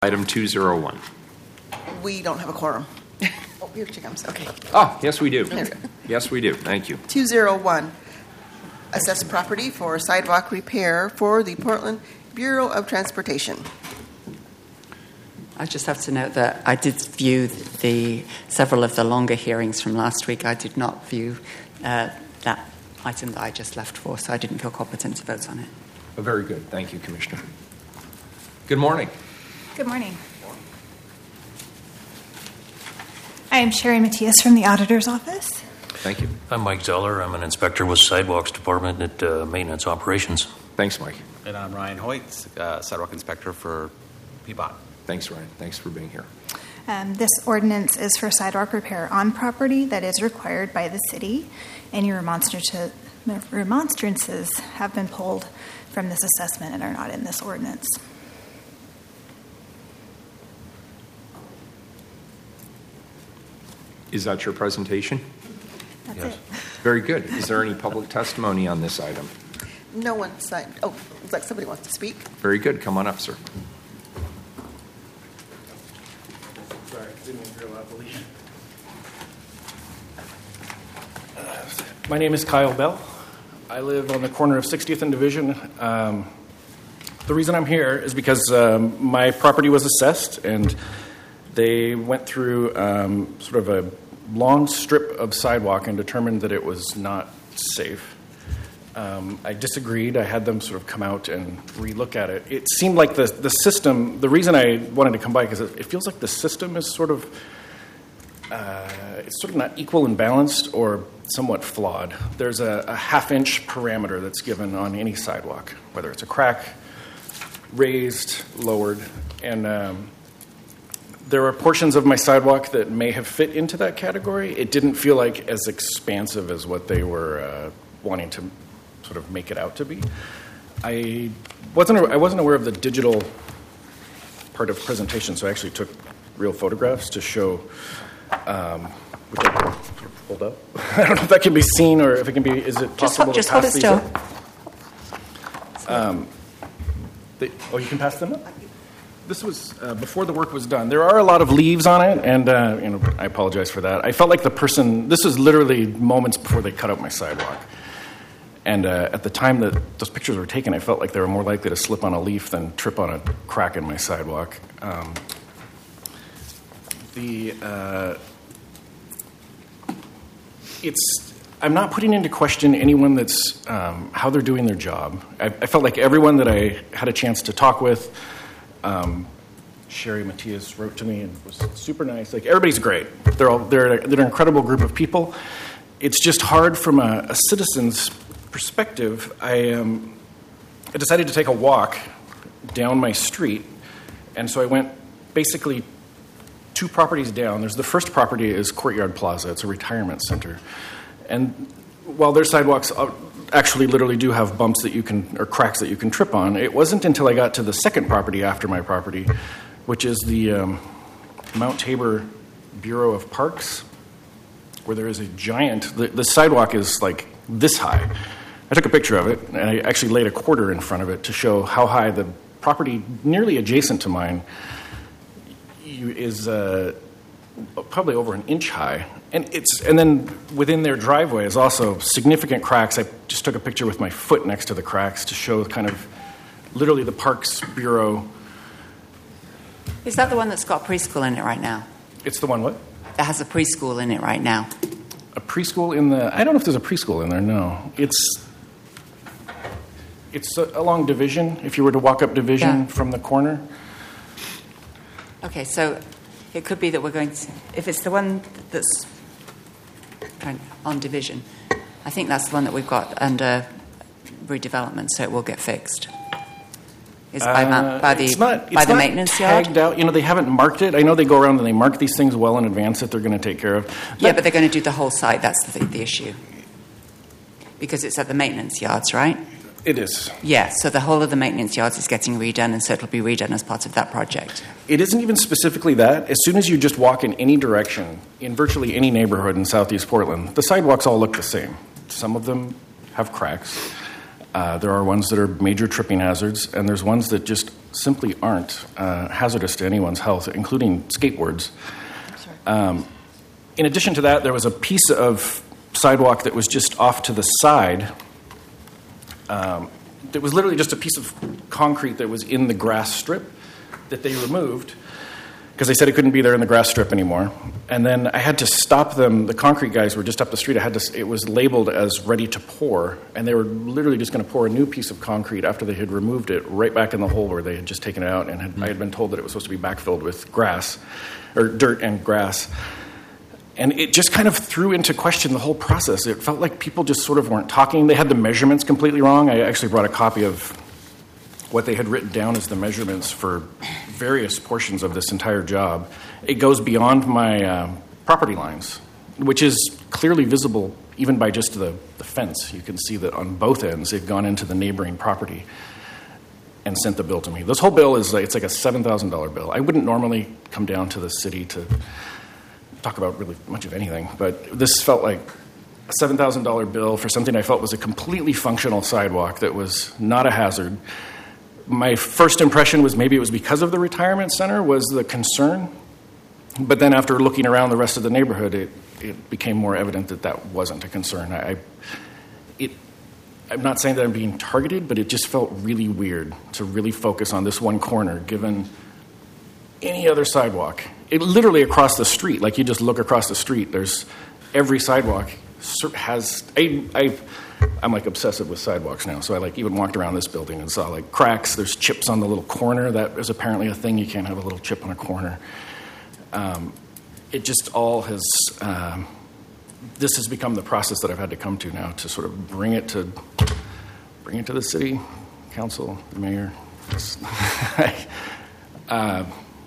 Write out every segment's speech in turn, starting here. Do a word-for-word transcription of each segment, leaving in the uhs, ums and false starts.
Item two oh one. We don't have a quorum. Oh, here she comes. Okay. Ah, yes, we do. There we go. Yes, we do. Thank you. two oh one, assess property for sidewalk repair for the Portland Bureau of Transportation. I just have to note that I did view the several of the longer hearings from last week. I did not view uh, that item that I just left for, so I didn't feel competent to vote on it. Oh, very good. Thank you, Commissioner. Good morning. Good morning. I am Sherry Matias from the Auditor's Office. Thank you. I'm Mike Zeller. I'm an inspector with Sidewalks Department at uh, Maintenance Operations. Thanks, Mike. And I'm Ryan Hoyt, uh, Sidewalk Inspector for P B O T. Thanks, Ryan. Thanks for being here. Um, this ordinance is for sidewalk repair on property that is required by the city. Any remonstrances remonstrances have been pulled from this assessment and are not in this ordinance. Is that your presentation? That's Yes. it. Very good. Is there any public testimony on this item? No one signed. Oh, looks like somebody wants to speak. Very good. Come on up, sir. Sorry, didn't hear a lot of lead. My name is Kyle Bell. I live on the corner of sixtieth and Division. Um, the reason I'm here is because um, my property was assessed, and they went through um, sort of a long strip of sidewalk and determined that it was not safe. Um, I disagreed. I had them sort of come out and relook at it. It seemed like the the system, the reason I wanted to come by, because it, it feels like the system is sort of, uh, it's sort of not equal and balanced or somewhat flawed. There's a, a half-inch parameter that's given on any sidewalk, whether it's a crack, raised, lowered, and um, there are portions of my sidewalk that may have fit into that category. It didn't feel like as expansive as what they were uh, wanting to sort of make it out to be. I wasn't I wasn't aware of the digital part of presentation, so I actually took real photographs to show, um, which I can hold up. I don't know if that can be seen or if it can be. Is it possible Just, to ho- pass just hold it these still. up? Um, they, oh, you can pass them up? This was uh, before the work was done. There are a lot of leaves on it, and uh, you know, I apologize for that. I felt like the person, this was literally moments before they cut out my sidewalk. And uh, at the time that those pictures were taken, I felt like they were more likely to slip on a leaf than trip on a crack in my sidewalk. Um, the uh, it's I'm not putting into question anyone that's um, how they're doing their job. I, I felt like everyone that I had a chance to talk with, um, Sherry Matias wrote to me and was super nice. Like, everybody's great. They're all they're they're an incredible group of people. It's just hard from a, a citizen's perspective. I um, I decided to take a walk down my street, and so I went basically two properties down. There's the first property is Courtyard Plaza. It's a retirement center, and while their sidewalks actually literally do have bumps that you can or cracks that you can trip on, it wasn't until I got to the second property after my property, which is the um, Mount Tabor Bureau of Parks, where there is a giant. The, the sidewalk is like this high. I took a picture of it, and I actually laid a quarter in front of it to show how high the property nearly adjacent to mine is uh, probably over an inch high. And it's and then within their driveway is also significant cracks. I just took a picture with my foot next to the cracks to show kind of literally the Parks Bureau. Is that the one that's got preschool in it right now? It's the one what? That has a preschool in it right now. A preschool in the... I don't know if there's a preschool in there, no. It's... It's along Division, if you were to walk up Division Yeah. from the corner. Okay, so it could be that we're going to... If it's the one that's on Division, I think that's the one that we've got under redevelopment, so it will get fixed. Is by, ma- by the, it's not, by it's the not maintenance tagged yard? out. You know, they haven't marked it. I know they go around and they mark these things well in advance that they're going to take care of. But Yeah, but they're going to do the whole site. That's the, the issue. Because it's at the maintenance yards, right? it is. Yeah, so the whole of the maintenance yards is getting redone, and so it'll be redone as part of that project. It isn't even specifically that. As soon as you just walk in any direction, in virtually any neighborhood in Southeast Portland, the sidewalks all look the same. Some of them have cracks. Uh, there are ones that are major tripping hazards, and there's ones that just simply aren't uh, hazardous to anyone's health, including skateboards. Um, in addition to that, there was a piece of sidewalk that was just off to the side. Um, it was literally just a piece of concrete that was in the grass strip that they removed because they said it couldn't be there in the grass strip anymore. And then I had to stop them. The concrete guys were just up the street. I had to. It was labeled as ready to pour, and they were literally just going to pour a new piece of concrete after they had removed it right back in the hole where they had just taken it out. And had, mm-hmm. I had been told that it was supposed to be backfilled with grass, or dirt and grass. And it just kind of threw into question the whole process. It felt like people just sort of weren't talking. They had the measurements completely wrong. I actually brought a copy of what they had written down as the measurements for various portions of this entire job. It goes beyond my uh, property lines, which is clearly visible even by just the, the fence. You can see that on both ends they've gone into the neighboring property and sent the bill to me. This whole bill is like, it's like a seven thousand dollars bill. I wouldn't normally come down to the city to talk about really much of anything, but this felt like a seven thousand dollars bill for something I felt was a completely functional sidewalk that was not a hazard. My first impression was maybe it was because of the retirement center was the concern, but then after looking around the rest of the neighborhood, it, it became more evident that that wasn't a concern. I, it, I'm not saying that I'm being targeted, but it just felt really weird to really focus on this one corner, given any other sidewalk. It literally across the street, like you just look across the street, there's every sidewalk has, I, I, I'm like obsessive with sidewalks now, so I like even walked around this building and saw like cracks, there's chips on the little corner. That is apparently a thing, you can't have a little chip on a corner. Um, it just all has, um, this has become the process that I've had to come to now to sort of bring it to, bring it to the city council, the mayor. uh,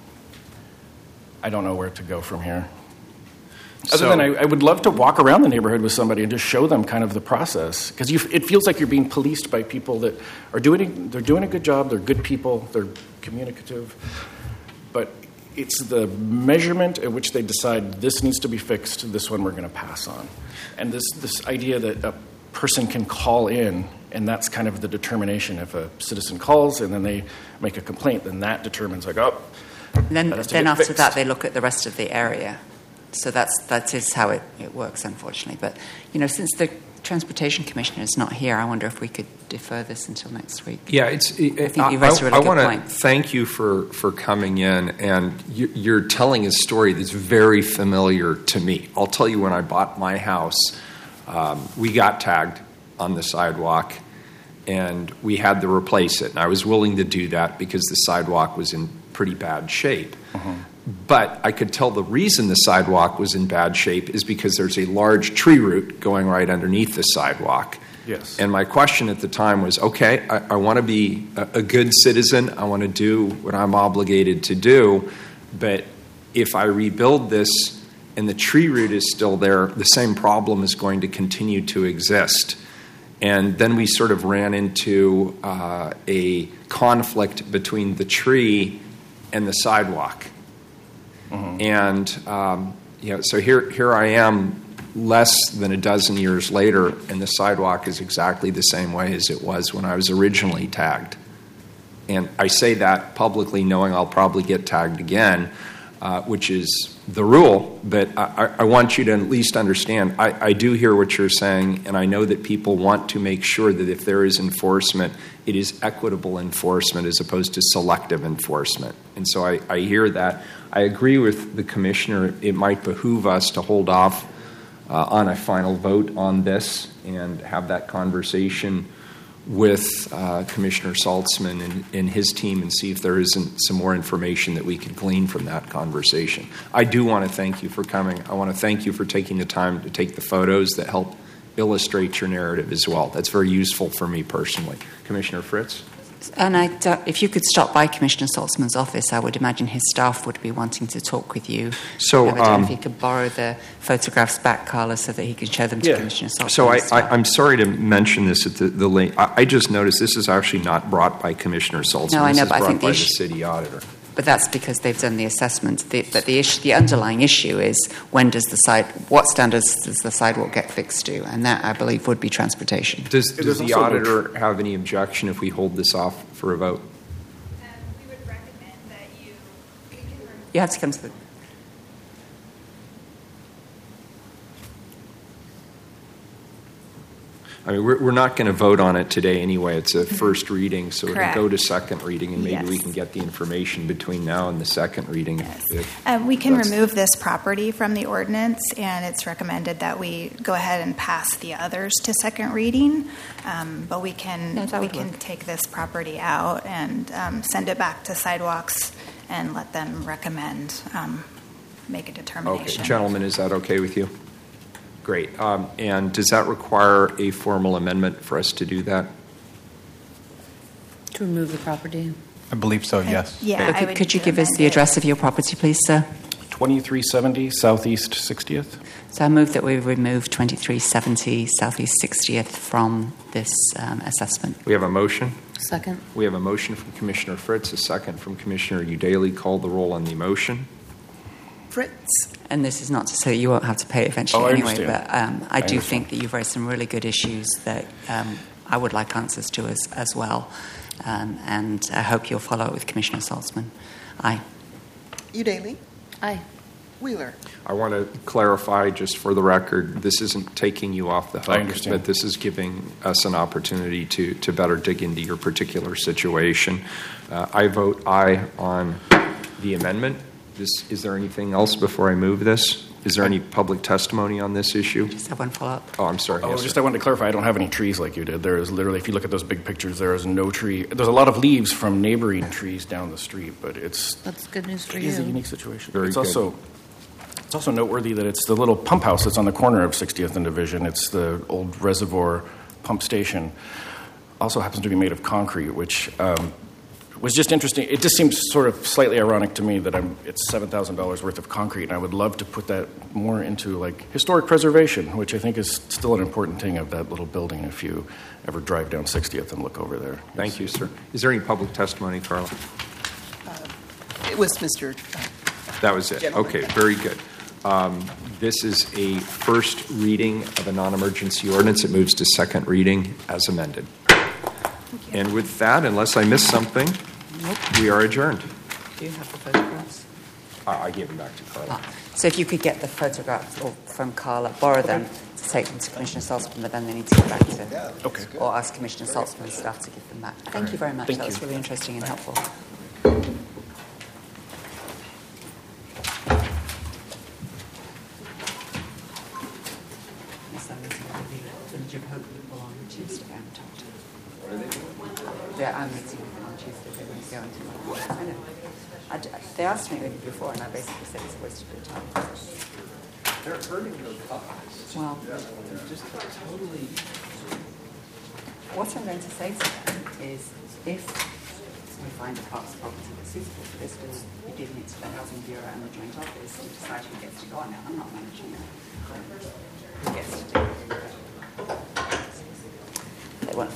I don't know where to go from here. Other So- than I, I would love to walk around the neighborhood with somebody and just show them kind of the process, because it feels like you're being policed by people that are doing they're doing a good job. They're good people. They're communicative, but it's the measurement at which they decide this needs to be fixed. This one we're going to pass on, and this this idea that a person can call in, and that's kind of the determination. If a citizen calls and then they make a complaint, then that determines like oh. And then that has to then get after fixed. that, they look at the rest of the area. So that's that is how it, it works, unfortunately. But, you know, since the Transportation Commissioner is not here, I wonder if we could defer this until next week. Yeah, it's. It, I think you raised a really I good want point. to thank you for, for coming in, and you, you're telling a story that's very familiar to me. I'll tell you, when I bought my house, um, we got tagged on the sidewalk, and we had to replace it. And I was willing to do that because the sidewalk was in pretty bad shape. Uh-huh. But I could tell the reason the sidewalk was in bad shape is because there's a large tree root going right underneath the sidewalk. Yes. And my question at the time was, okay, I, I want to be a, a good citizen. I want to do what I'm obligated to do. But if I rebuild this and the tree root is still there, the same problem is going to continue to exist. And then we sort of ran into uh, a conflict between the tree and the sidewalk. Mm-hmm. And um, you know, so here, here I am, less than a dozen years later, and the sidewalk is exactly the same way as it was when I was originally tagged. And I say that publicly, knowing I'll probably get tagged again, uh, which is the rule. But I, I want you to at least understand. I, I do hear what you're saying, and I know that people want to make sure that if there is enforcement, it is equitable enforcement as opposed to selective enforcement. And so I, I hear that. I agree with the commissioner. It might behoove us to hold off uh, on a final vote on this and have that conversation with uh, Commissioner Saltzman and, and his team and see if there isn't some more information that we can glean from that conversation. I do want to thank you for coming. I want to thank you for taking the time to take the photos that help illustrate your narrative as well. That's very useful for me personally. Commissioner Fritz? And I don't, if you could stop by Commissioner Saltzman's office, I would imagine his staff would be wanting to talk with you. So, I don't know um, if you could borrow the photographs back, Carla, so that he can show them to Yeah. Commissioner Saltzman. So I, as well. I, I'm sorry to mention this at the, the late. I, I just noticed this is actually not brought by Commissioner Saltzman. No, I know, this is but I brought think the by issue- the city auditor. But that's because they've done the assessment. The, but the issue, the underlying issue is when does the side, what standards does the sidewalk get fixed to? And that, I believe, would be transportation. Does, It does is the also- auditor have any objection if we hold this off for a vote? You have to come to the. I mean, we're, we're not going to vote on it today anyway. It's a first reading, so Correct. it'll go to second reading, and maybe Yes. we can get the information between now and the second reading. Yes. if Um, we can that's- remove this property from the ordinance, and it's recommended that we go ahead and pass the others to second reading. Um, but we can Yeah, that we would can work. take this property out and um, send it back to sidewalks and let them recommend, um, make a Okay, determination. gentlemen, is that okay with you? Great. Um, and does that require a formal amendment for us to do that? To remove the property. I believe so, I- yes. Yeah. But I could, would could you need to give us amend the it. address of your property, please, sir? twenty-three seventy Southeast sixtieth. So I move that we remove twenty-three seventy Southeast sixtieth from this um, assessment. We have a motion. Second. We have a motion from Commissioner Fritz, a second from Commissioner Udaly. Call the roll on the motion. Fritz, And this is not to say you won't have to pay it eventually Oh, I anyway, understand. but um, I, I do understand. think that you've raised some really good issues that um, I would like answers to as, as well. Um, and I hope you'll follow up with Commissioner Saltzman. Aye. Udaly, Aye. Wheeler. I want to clarify, just for the record, this isn't taking you off the hook. I understand. But this is giving us an opportunity to, to better dig into your particular situation. Uh, I vote aye on the amendment. This, is there anything else before I move this? Is there any public testimony on this issue? Just have one follow up. Oh, I'm sorry. Oh, Yes, just sir. I wanted to clarify, I don't have any trees like you did. There is literally, if you look at those big pictures, there is no tree. There's a lot of leaves from neighboring trees down the street, but it's That's good news for it is a you. unique situation. Very it's good. also it's also noteworthy that it's the little pump house that's on the corner of sixtieth and Division. It's the old reservoir pump station. Also happens to be made of concrete, which um, was just interesting. It just seems sort of slightly ironic to me that I'm, it's seven thousand dollars worth of concrete, and I would love to put that more into like historic preservation, which I think is still an important thing of that little building if you ever drive down sixtieth and look over there. Thank you, sir. Is there any public testimony, Carla? It was Mister That was it. Gentleman. Okay, very good. Um, this is a first reading of a non-emergency ordinance. It moves to second reading as amended. And with that, unless I missed something, we are adjourned. Do you have the photographs? I I gave them back to Carla. Ah, so if you could get the photographs or from Carla, borrow them to take them to Commissioner Saltzman, but then they need to go back to, Okay. or ask Commissioner Saltzman's staff to give them back. Thank you very much. Thank that you. was really interesting and helpful. Yeah, I'm meeting with them on Tuesday. They're going to go into I know. I d- they asked me before, and I basically said it's a waste of your time. They're hurting their cause. Well, They're just totally. what I'm going to say to them is, if we find a parks property that's suitable for this, we'll be giving it to the Housing Bureau and the Joint Office to decide who gets to go on it. I'm not managing it. Who gets to do it? They want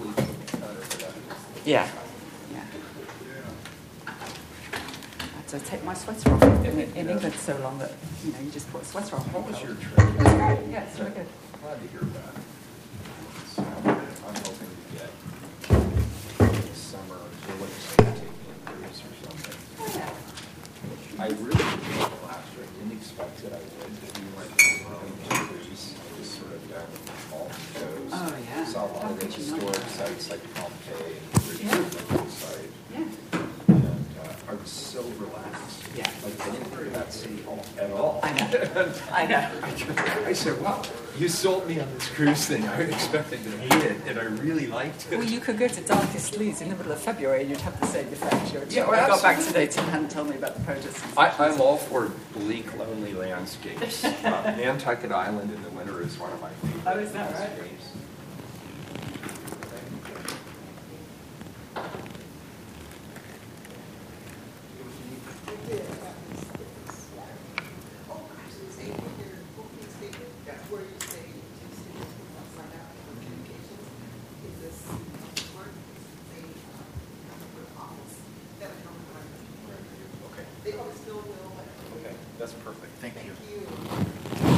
Yeah, yeah. I had to take my sweater off. In, in England, it's so long that you know you just put a sweater on. What was your trip? It's great. Yeah, it's really good. Glad to hear that. So I'm hoping to get summer, or what is it, taking a cruise or something. I really enjoyed it last year. I didn't expect that I would. We went to a cruise, just sort of down the fall shows. Oh, yeah. Saw a lot How of the could you not? historic sites like Pompeii and the Yeah. Ridge site. Yeah. And uh, I was so relaxed. Yeah. Like I didn't think about City Hall at all. I know. I know. I said, wow, you sold me on this cruise thing. I was expecting to hate it, and I really liked it. Well, you could go to Darkest Leeds in the middle of February and you'd have the same effect. You're- Yeah, I got back absolutely. today, Tim hadn't told me about the protests. I, I'm all for bleak, lonely landscapes. Uh, Nantucket Island in the winter is one of my favorite Oh, is that right? landscapes. Okay, that's perfect. Thank you.